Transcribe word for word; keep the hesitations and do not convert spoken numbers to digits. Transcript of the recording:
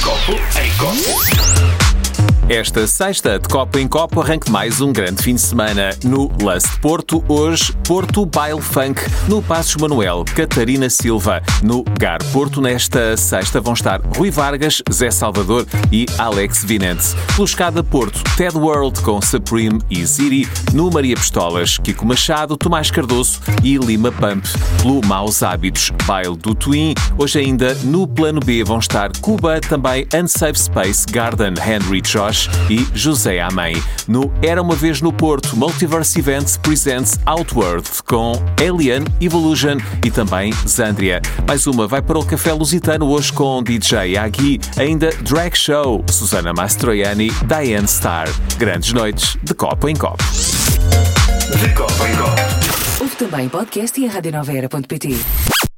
copo em copo. Esta sexta, de copo em copo, arranque mais um grande fim de semana no Lust Porto. Hoje, Porto Baile Funk, no Passos Manuel, Catarina Silva. No Gar Porto, nesta sexta, vão estar Rui Vargas, Zé Salvador e Alex Vinente. Pelo Escada Porto, Ted World com Supreme e Ziri. No Maria Pistolas, Kiko Machado, Tomás Cardoso e Lima Pump. Pelo Maus Hábitos, Baile do Twin. Hoje ainda, no Plano B, vão estar Cuba, também Unsafe Space, Garden, Henry Josh e José Amém. No Era Uma Vez no Porto, Multiverse Events presents Outward com Alien, Evolution e também Zandria. Mais uma vai para o Café Lusitano hoje com D J Agui, ainda Drag Show, Susana Mastroianni, Diane Starr. Grandes noites de copo em copo. De copo em copo. Ouve também podcast e a rádio nova era ponto pt.